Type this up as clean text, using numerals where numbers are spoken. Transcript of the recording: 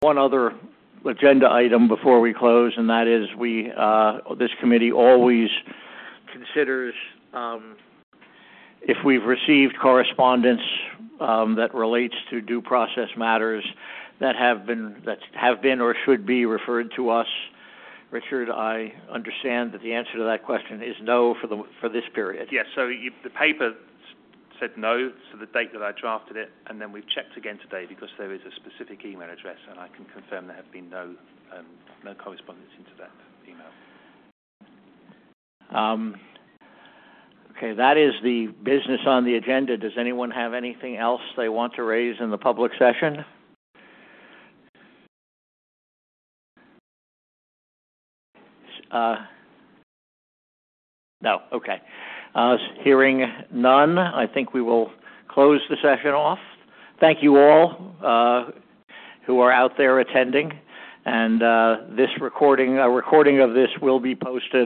one other agenda item before we close, and that is this committee always considers if we've received correspondence that relates to due process matters that have been or should be referred to us. Richard, I understand that the answer to that question is no for this period. Yes. So the paper said no to the date that I drafted it, and then we've checked again today because there is a specific email address, and I can confirm there have been no correspondence into that email. Okay, that is the business on the agenda. Does anyone have anything else they want to raise in the public session? No. Okay. Hearing none, I think we will close the session off. Thank you all who are out there attending, and a recording of this will be posted